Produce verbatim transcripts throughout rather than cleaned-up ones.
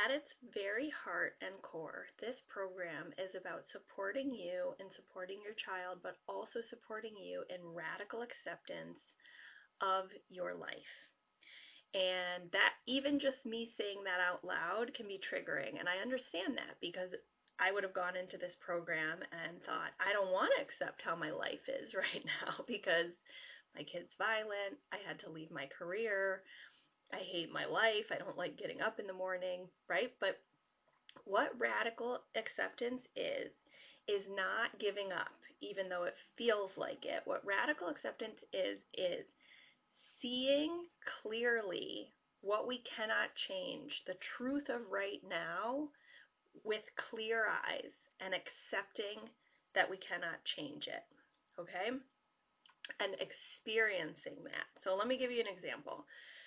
at its very heart and core, this program is about supporting you and supporting your child, but also supporting you in radical acceptance of your life. And that, even just me saying that out loud, can be triggering. And I understand that, because I would have gone into this program and thought, I don't want to accept how my life is right now because my kid's violent. I had to leave my career. I hate my life. I don't like getting up in the morning, right? But what radical acceptance is, is not giving up, even though it feels like it. What radical acceptance is, is seeing clearly what we cannot change, the truth of right now, with clear eyes, and accepting that we cannot change it, okay? And experiencing that. So let me give you an example.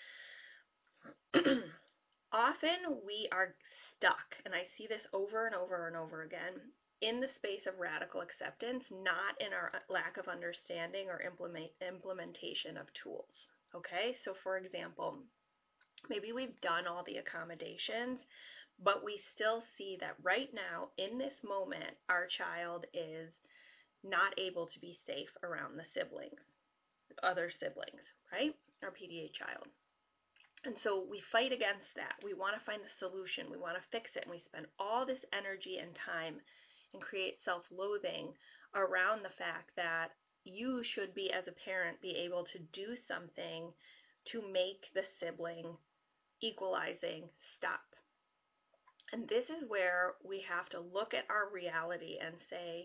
Often we are stuck, and I see this over and over and over again, in the space of radical acceptance, not in our lack of understanding or implement, implementation of tools. Okay, so for example, maybe we've done all the accommodations, but we still see that right now, in this moment, our child is not able to be safe around the siblings, other siblings, right? Our P D A child. And so we fight against that. We want to find the solution. We want to fix it. And we spend all this energy and time and create self-loathing around the fact that you should be, as a parent, be able to do something to make the sibling equalizing stop. And this is where we have to look at our reality and say,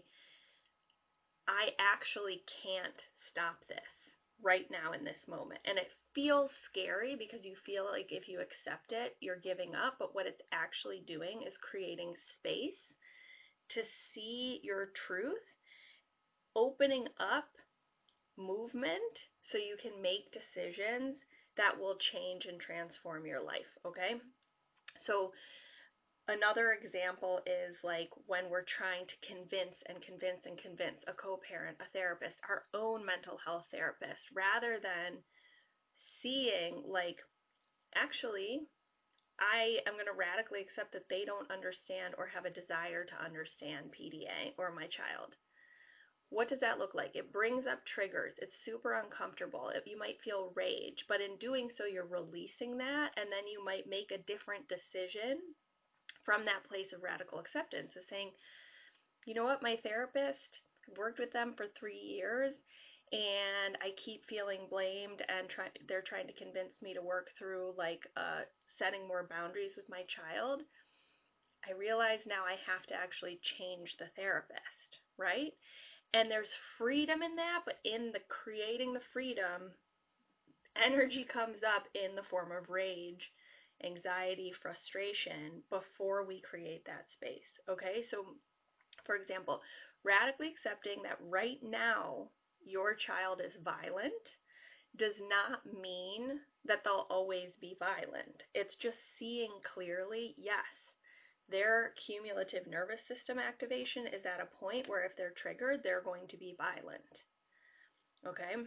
I actually can't stop this right now in this moment. And it feels scary because you feel like if you accept it, you're giving up. But what it's actually doing is creating space to see your truth, opening up movement so you can make decisions that will change and transform your life, okay? So another example is like when we're trying to convince and convince and convince a co-parent, a therapist, our own mental health therapist, rather than seeing like, actually, I am going to radically accept that they don't understand or have a desire to understand P D A or my child. What does that look like? It brings up triggers. It's super uncomfortable. You might feel rage, but in doing so, you're releasing that, and then you might make a different decision from that place of radical acceptance, of saying, you know what, my therapist, I've worked with them for three years, and I keep feeling blamed, and try, they're trying to convince me to work through like uh, setting more boundaries with my child. I realize now I have to actually change the therapist, right? And there's freedom in that, but in the creating the freedom, energy comes up in the form of rage, anxiety, frustration before we create that space, okay? So, for example, radically accepting that right now your child is violent does not mean that they'll always be violent. It's just seeing clearly, yes, their cumulative nervous system activation is at a point where if they're triggered, they're going to be violent. Okay?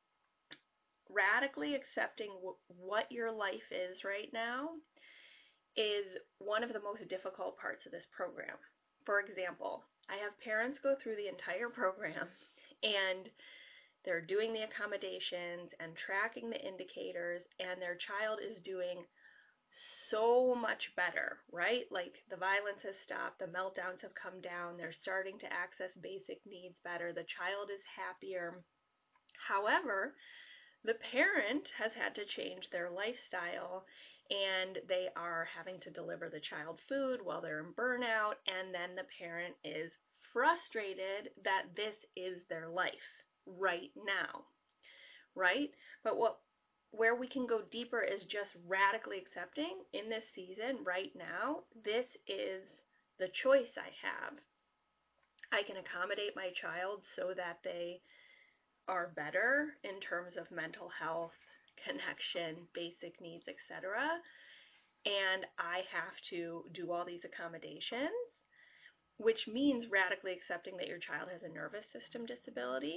Radically accepting w- what your life is right now is one of the most difficult parts of this program. For example, I have parents go through the entire program and they're doing the accommodations and tracking the indicators, and their child is doing so much better, right? Like the violence has stopped, the meltdowns have come down, they're starting to access basic needs better, the child is happier. However, the parent has had to change their lifestyle, and they are having to deliver the child food while they're in burnout, and then the parent is frustrated that this is their life right now, right? But what where we can go deeper is just radically accepting in this season, right now, this is the choice I have. I can accommodate my child so that they are better in terms of mental health, connection, basic needs, et cetera. And I have to do all these accommodations, which means radically accepting that your child has a nervous system disability.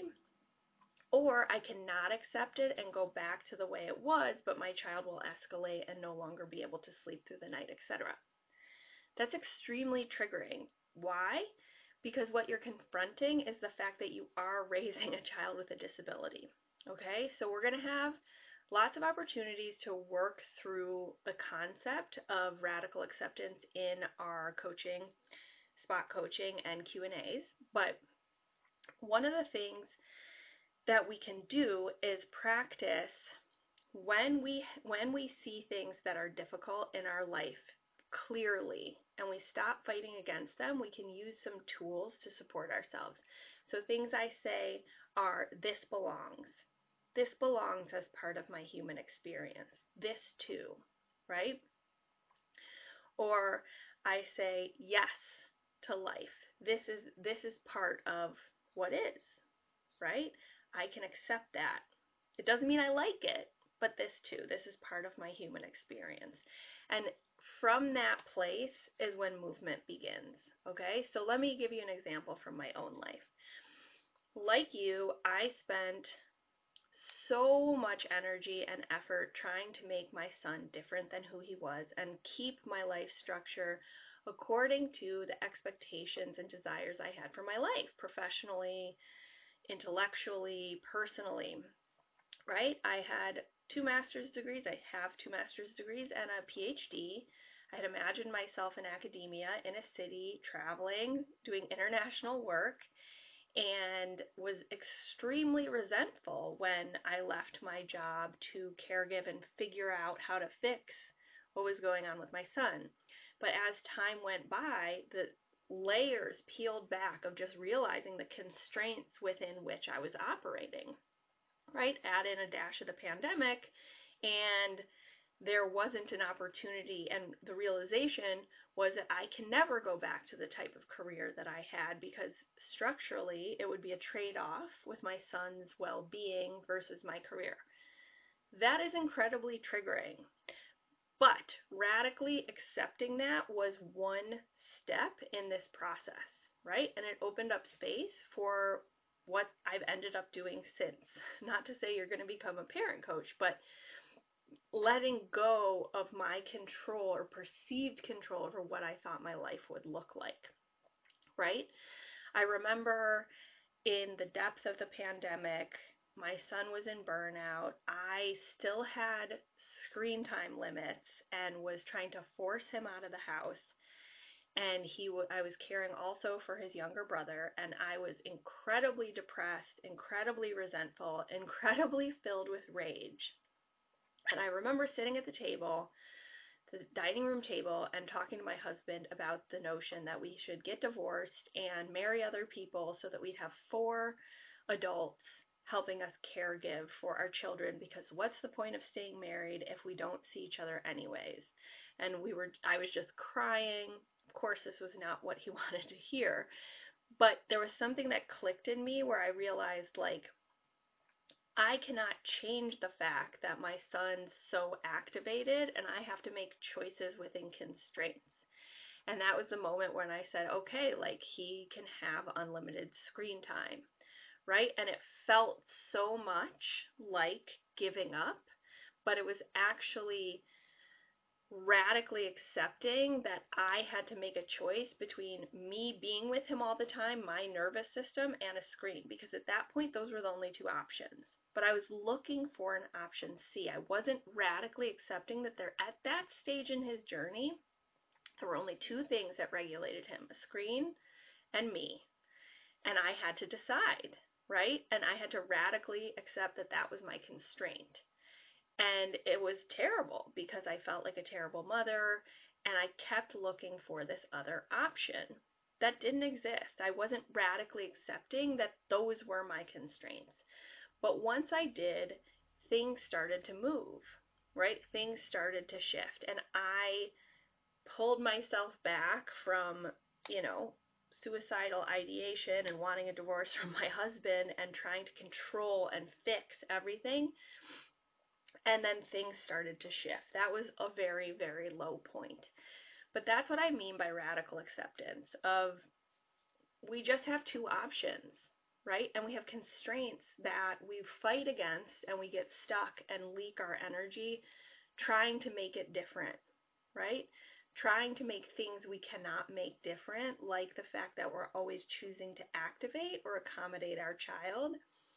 Or I cannot accept it and go back to the way it was, but my child will escalate and no longer be able to sleep through the night, et cetera. That's extremely triggering. Why? Because what you're confronting is the fact that you are raising a child with a disability. Okay, so we're going to have lots of opportunities to work through the concept of radical acceptance in our coaching, spot coaching, and Q and A's. But one of the things that we can do is practice when we when we see things that are difficult in our life clearly and we stop fighting against them, we can use some tools to support ourselves. So things I say are, this belongs. This belongs as part of my human experience. This too, right? Or I say yes to life. This is this is part of what is, right? I can accept that. It doesn't mean I like it, but this too, this is part of my human experience. And from that place is when movement begins, okay? So let me give you an example from my own life. Like you, I spent so much energy and effort trying to make my son different than who he was and keep my life structure according to the expectations and desires I had for my life, professionally, intellectually, personally, right? I had two master's degrees. I have two master's degrees and a P H D. I had imagined myself in academia in a city, traveling, doing international work, and was extremely resentful when I left my job to caregive and figure out how to fix what was going on with my son. But as time went by, the layers peeled back of just realizing the constraints within which I was operating, right? Add in a dash of the pandemic, and there wasn't an opportunity, and the realization was that I can never go back to the type of career that I had because structurally it would be a trade-off with my son's well-being versus my career. That is incredibly triggering, but radically accepting that was one step in this process, right? And it opened up space for what I've ended up doing since. Not to say you're going to become a parent coach, but letting go of my control or perceived control over what I thought my life would look like, right? I remember in the depth of the pandemic, my son was in burnout. I still had screen time limits and was trying to force him out of the house. And he, w- I was caring also for his younger brother, and I was incredibly depressed, incredibly resentful, incredibly filled with rage. And I remember sitting at the table, the dining room table, and talking to my husband about the notion that we should get divorced and marry other people so that we'd have four adults helping us caregive for our children, because what's the point of staying married if we don't see each other anyways? And we were, I was just crying. Of course, this was not what he wanted to hear, but there was something that clicked in me where I realized, like, I cannot change the fact that my son's so activated, and I have to make choices within constraints. And that was the moment when I said, okay, like, he can have unlimited screen time, right? And it felt so much like giving up, but it was actually radically accepting that I had to make a choice between me being with him all the time, my nervous system, and a screen, because at that point those were the only two options. But I was looking for an option C. I wasn't radically accepting that there, at that stage in his journey, there were only two things that regulated him, a screen and me. And I had to decide, right? And I had to radically accept that that was my constraint. And it was terrible because I felt like a terrible mother, and I kept looking for this other option that didn't exist. I wasn't radically accepting that those were my constraints. But once I did, things started to move, right? Things started to shift, and I pulled myself back from, you know, suicidal ideation and wanting a divorce from my husband and trying to control and fix everything. And then things started to shift. That was a very, very low point. But that's what I mean by radical acceptance of, we just have two options, right? And we have constraints that we fight against, and we get stuck and leak our energy trying to make it different, right? trying to make things we cannot make different, like the fact that we're always choosing to activate or accommodate our child,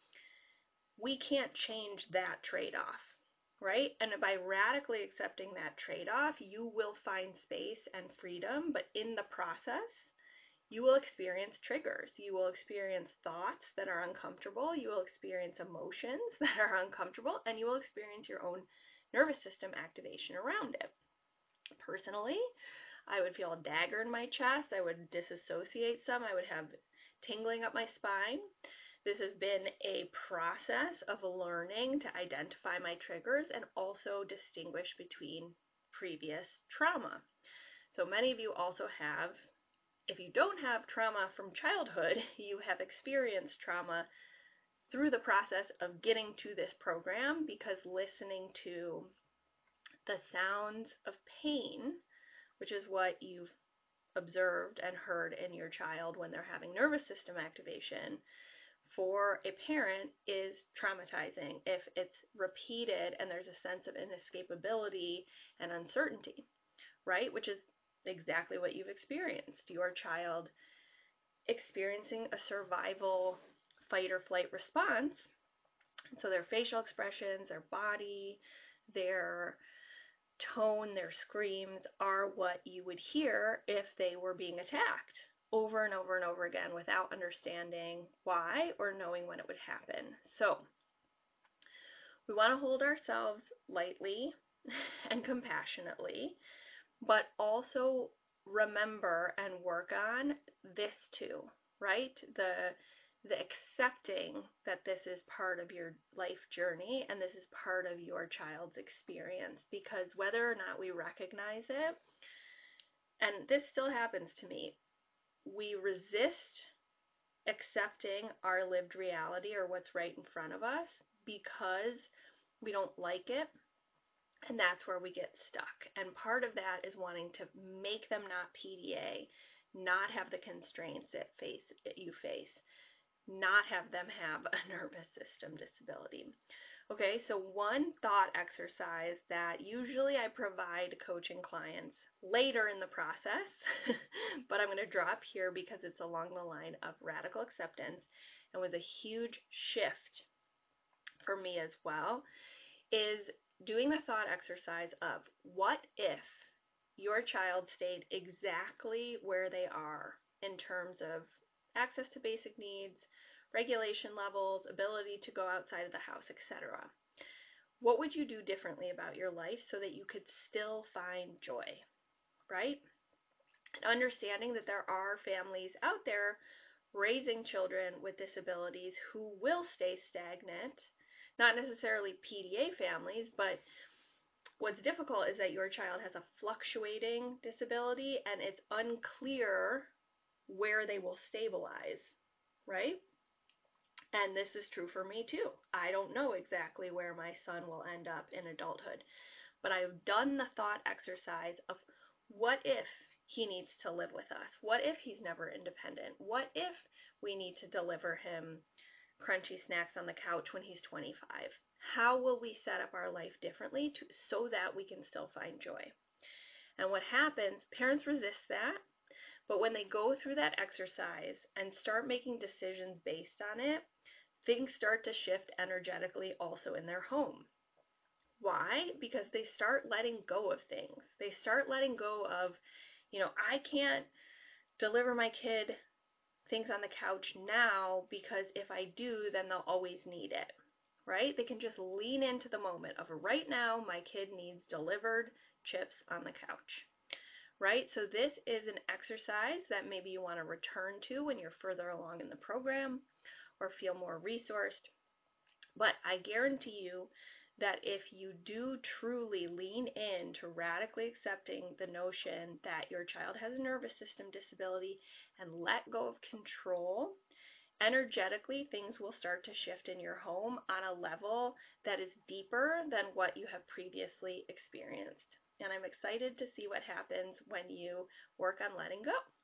we can't change that trade-off, right? And by radically accepting that trade-off, you will find space and freedom, but in the process, you will experience triggers. You will experience thoughts that are uncomfortable. You will experience emotions that are uncomfortable, and you will experience your own nervous system activation around it. Personally, I would feel a dagger in my chest. I would disassociate some. I would have tingling up my spine. This has been a process of learning to identify my triggers and also distinguish between previous trauma. So many of you also have, if you don't have trauma from childhood, you have experienced trauma through the process of getting to this program, because listening to the sounds of pain, which is what you've observed and heard in your child when they're having nervous system activation, for a parent is traumatizing if it's repeated and there's a sense of inescapability and uncertainty, right? Which is exactly what you've experienced. Your child experiencing a survival fight or flight response. So their facial expressions, their body, their tone, their screams are what you would hear if they were being attacked over and over and over again without understanding why or knowing when it would happen. So we want to hold ourselves lightly and compassionately, but also remember and work on this too, right? The the accepting that this is part of your life journey and this is part of your child's experience, because whether or not we recognize it, and this still happens to me, we resist accepting our lived reality or what's right in front of us because we don't like it, and that's where we get stuck. And part of that is wanting to make them not P D A, not have the constraints that face that you face, not have them have a nervous system disability. Okay, so one thought exercise that usually I provide coaching clients later in the process, but I'm going to drop here because it's along the line of radical acceptance and was a huge shift for me as well, is doing the thought exercise of what if your child stayed exactly where they are in terms of access to basic needs, regulation levels, ability to go outside of the house, et cetera. What would you do differently about your life so that you could still find joy, right? And understanding that there are families out there raising children with disabilities who will stay stagnant, not necessarily P D A families, but what's difficult is that your child has a fluctuating disability and it's unclear where they will stabilize, right? And this is true for me too. I don't know exactly where my son will end up in adulthood, but I've done the thought exercise of what if he needs to live with us? What if he's never independent? What if we need to deliver him crunchy snacks on the couch when he's twenty-five? How will we set up our life differently to, so that we can still find joy? And what happens, parents resist that, but when they go through that exercise and start making decisions based on it, things start to shift energetically also in their home. Why? Because they start letting go of things. They start letting go of, you know, I can't deliver my kid things on the couch now because if I do, then they'll always need it, right? They can just lean into the moment of right now, my kid needs delivered chips on the couch, right? So this is an exercise that maybe you want to return to when you're further along in the program or feel more resourced. But I guarantee you that if you do truly lean in to radically accepting the notion that your child has a nervous system disability and let go of control, energetically things will start to shift in your home on a level that is deeper than what you have previously experienced. And I'm excited to see what happens when you work on letting go.